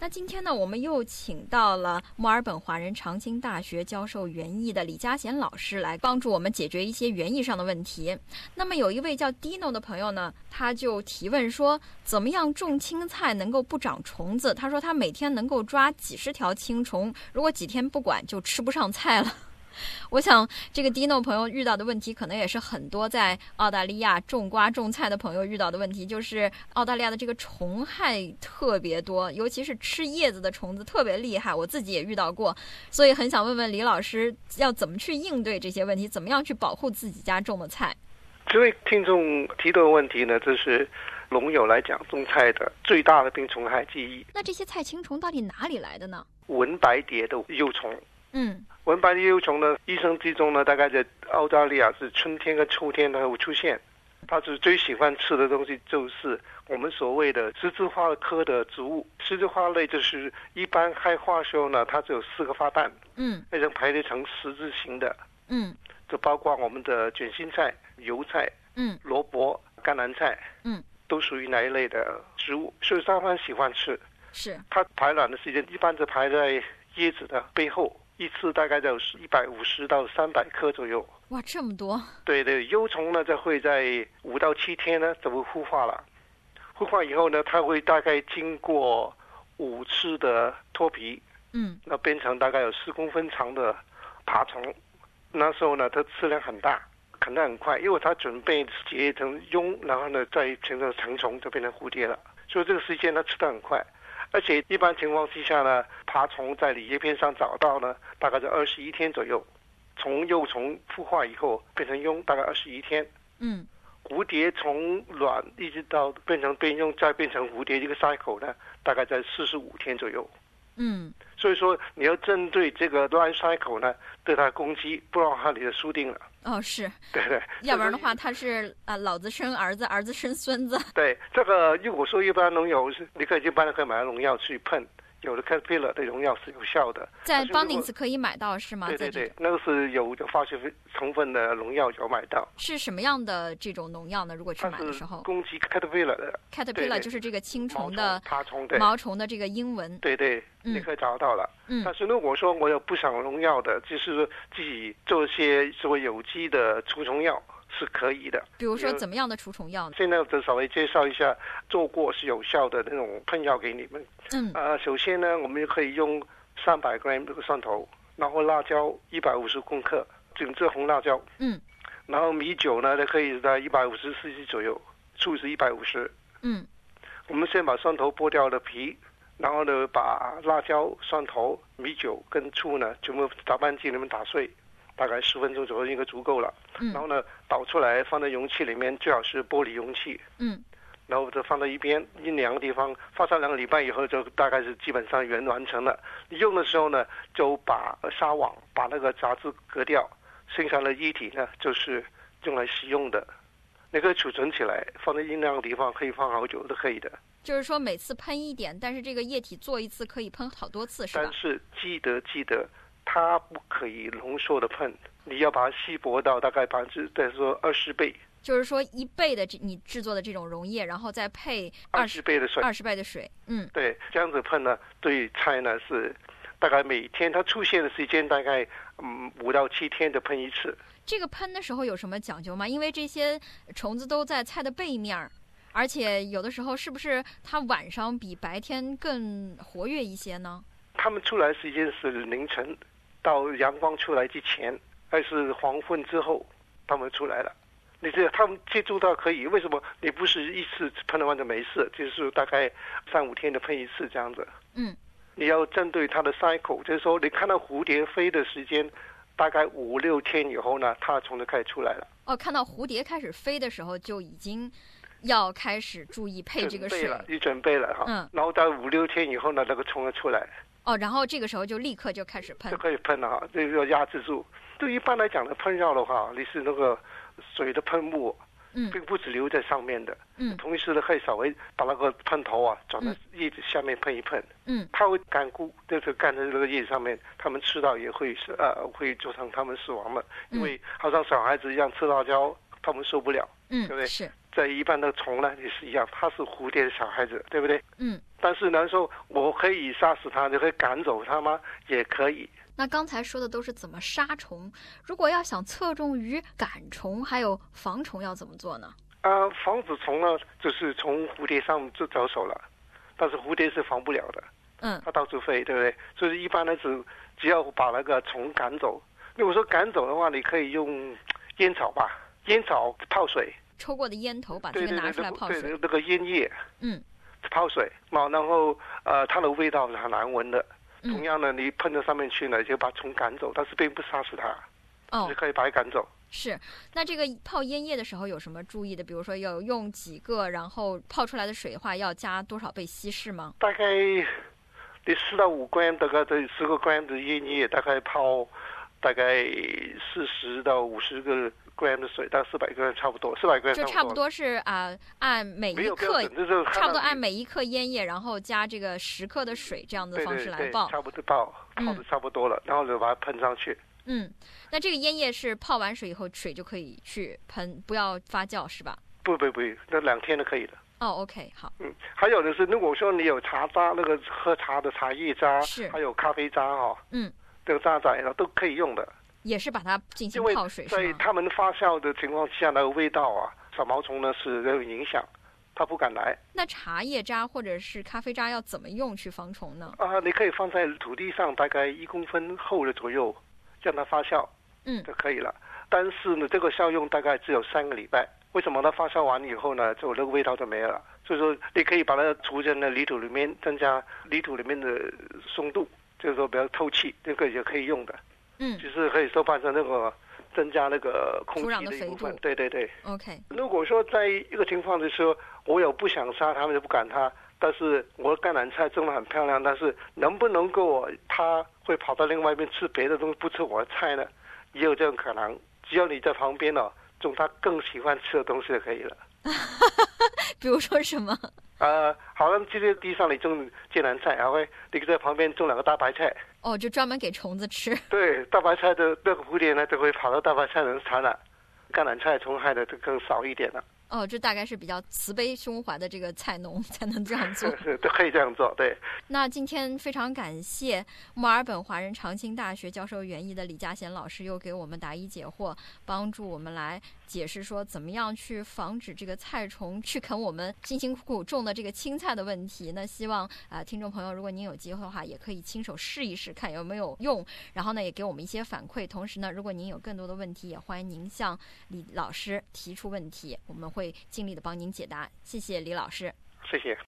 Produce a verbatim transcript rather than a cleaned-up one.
今天呢，我们又请到了墨尔本华人长青大学教授园艺的李嘉贤老师来帮助我们解决一些园艺上的问题。那么有一位叫 Dino 的朋友呢，他就提问说，怎么样种青菜能够不长虫子？他说他每天能够抓几十条青虫，如果几天不管就吃不上菜了。我想这个 Dino 朋友遇到的问题可能也是很多在澳大利亚种瓜种菜的朋友遇到的问题，就是澳大利亚的这个虫害特别多，尤其是吃叶子的虫子特别厉害，我自己也遇到过，所以很想问问李老师要怎么去应对这些问题，怎么样去保护自己家种的菜。 这位听众提的问题呢，这是农友来讲种菜的最大的病虫害之一。 那这些菜青虫到底哪里来的呢？ 文白蝶的幼虫。 嗯， 文白蝶幼虫呢，一生之中呢，大概在澳大利亚是春天跟秋天它会出现。它是最喜欢吃的东西就是我们所谓的十字花科的植物。十字花类就是一般开花的时候呢，它只有四个花瓣， 嗯， 那种排列成十字形的， 嗯， 就包括我们的卷心菜、油菜、 嗯， 萝卜、甘蓝菜， 嗯， 都属于那一类的植物，所以它很喜欢吃。 是它排卵的时间一般是排在叶子的背后，一次大概在一百五十到三百颗左右。 哇，这么多！ 对对，幼虫呢，就会在五到七天呢，就会孵化了。孵化以后呢，它会大概经过五次的脱皮， 嗯， 那变成大概有四公分长的爬虫。那时候呢，它质量很大，啃得很快，因为它准备结成蛹，然后呢再形成成虫，就变成蝴蝶了。所以这个时间它吃得很快。而且一般情况之下呢，爬虫在你叶片上找到呢，大概在二十一天左右。从幼虫孵化以后变成蛹，大概二十一天。 嗯， 蝴蝶从卵一直到变成变蛹再变成蝴蝶，这个 cycle 呢，大概在四十五天左右。 嗯， 所以说你要针对这个 life cycle 呢，对它攻击，不然的话你就输定了。 哦，是， 对对， 要不然的话他是啊、呃，老子生儿子，儿子生孙子。 对，这个如果说一般农友是，你可以一般的可以买农药去喷，有的 Caterpillar 的农药是有效的， 在 Bunnings 可以买到是吗？ 对对对，那个是有化学成分的农药有买到。 是什么样的这种农药呢？如果去买的时候， 攻击 Caterpillar 的 Caterpillar 就是这个青虫的爬虫，对， 毛虫的这个英文。 对对， 嗯、 你可以找到了。 嗯， 但是如果说我有不想农药的，就是自己做一些所谓有机的除虫药是可以的。 比如说怎么样的除虫药呢？ 现在我就稍微介绍一下做过是有效的那种喷药给你们。 嗯， 呃，首先呢，我们可以用三百 gram 这个蒜头，然后辣椒一百五十公克，整只红辣椒。 嗯， 然后米酒呢，可以在一百五十 C C 左右，醋是一百五十。 嗯， 我们先把蒜头剥掉了皮，然后呢，把辣椒、蒜头、米酒跟醋呢全部打拌剂里面打碎，大概十分钟左右应该足够了。 嗯， 然后呢，倒出来放在容器里面，最好是玻璃容器。 嗯， 然后就放在一边，阴凉的地方，放上两个礼拜以后，就大概是基本上原完成了。你用的时候呢，就把纱网把那个杂质隔掉，剩下的液体呢，就是用来食用的。你可以储存起来，放在阴凉的地方，可以放好久都可以的。 就是说每次喷一点，但是这个液体做一次可以喷好多次，是吧？ 但是记得记得，它不可以浓缩的喷，你要把它稀薄到大概百分之再说二十倍。 就是说一倍的你制作的这种溶液，然后再配二十倍的水， 二十倍的水，嗯， 对，这样子喷呢，对菜呢是大概每天它出现的时间大概嗯五到七天就喷一次。 这个喷的时候有什么讲究吗？因为这些虫子都在菜的背面，而且有的时候是不是它晚上比白天更活跃一些呢？ 它们出来时间是凌晨，到阳光出来之前，还是黄昏之后，它们出来了。你这他们接触到可以，为什么你不是一次喷了完就没事？就是大概三五天的喷一次这样子。 嗯， 你要针对它的 cycle， 就是说你看到蝴蝶飞的时间，大概五六天以后呢，它虫就开始出来了。 哦，看到蝴蝶开始飞的时候，就已经要开始注意配这个水了，你准备了哈。 嗯。 然后到五六天以后呢，那个虫就出来。 哦，然后这个时候就立刻就开始喷， 就可以喷了哈，这个要压制住。对一般来讲的喷药的话，你是那个水的喷雾， 嗯， 并不只留在上面的， 嗯， 同时呢可以稍微把那个喷头啊转到叶子下面喷一喷， 嗯， 它会干枯，就是干在这个叶子上面，他们吃到也会是呃会造成他们死亡的，因为好像小孩子一样吃辣椒，他们受不了， 嗯， 对不对？ 是。 在一般的虫呢也是一样，它是蝴蝶的小孩子，对不对？ 嗯。 但是呢，说我可以杀死它，就可以赶走它吗？也可以。 那刚才说的都是怎么杀虫，如果要想侧重于赶虫还有防虫，要怎么做呢？ 啊，防止虫呢，就是从蝴蝶上就着手了，但是蝴蝶是防不了的， 嗯， 它到处飞，对不对？所以一般呢，只只要把那个虫赶走。如果说赶走的话，你可以用烟草吧，烟草泡水， 抽过的烟头把这个拿出来泡水， 对对对，那个烟叶， 嗯， 泡水，然后呃，它的味道是很难闻的。 嗯、 同样呢，你喷到上面去呢，就把虫赶走，但是并不杀死它， 哦， 只可以把它赶走。 是，那这个泡烟叶的时候有什么注意的？比如说要用几个，然后泡出来的水的话，要加多少倍稀释吗？ 大概你四到五 gram， 大概这十个 gram 的烟叶，大概泡大概四十到五十个 gram 的水，大概四百 gram 差不多，四百 gram 就差不多是啊、呃，按每一克， 就是差不多按每一克烟叶，然后加这个十克的水，这样的方式来泡， 对对对，差不多泡泡的差不多了，嗯、然后就把它喷上去。 嗯，那这个烟叶是泡完水以后，水就可以去喷，不要发酵是吧？ 不不不，那两天就可以了。 哦 ，OK， 好。 嗯，还有的是，如果说你有茶渣，那个喝茶的茶叶渣， 是，还有咖啡渣哦， 嗯， 这个渣仔都可以用的。 也是把它进行泡水是吗？ 在它们发酵的情况下，那个味道啊，小毛虫呢是有影响，它不敢来。 那茶叶渣或者是咖啡渣要怎么用去防虫呢？ 啊，你可以放在土地上，大概一公分厚的左右，让它发酵， 嗯， 就可以了。但是呢，这个效用大概只有三个礼拜。为什么它发酵完以后呢，就那个味道就没了？所以说，你可以把它储在那泥土里面，增加泥土里面的松度，就是说比较透气，这个也可以用的。 嗯， 就是可以说变成那个增加那个空气的一部分。对对对。 OK。 如果说在一个情况就是说，我有不想杀它们，就不赶它，但是我的甘蓝菜种得很漂亮，但是能不能够它会跑到另外一边吃别的东西，不吃我的菜呢？也有这种可能。只要你在旁边哦，种它更喜欢吃的东西就可以了。 比如说什么？ 呃，好像这些地上你种芥蓝菜，然后你在旁边种两个大白菜。 哦，就专门给虫子吃。 对，大白菜的那个蝴蝶呢，就会跑到大白菜能产了，甘蓝菜虫害的就更少一点了。 哦，这大概是比较慈悲胸怀的这个菜农才能这样做。 是，都可以这样做，对。 那今天非常感谢墨尔本华人长青大学教授园艺的李家贤老师，又给我们答疑解惑，帮助我们来解释说怎么样去防止这个菜虫去啃我们辛辛苦苦种的这个青菜的问题。那希望啊、呃，听众朋友，如果您有机会的话，也可以亲手试一试，看有没有用。然后呢，也给我们一些反馈。同时呢，如果您有更多的问题，也欢迎您向李老师提出问题，我们会会尽力的帮您解答。谢谢李老师。 谢谢。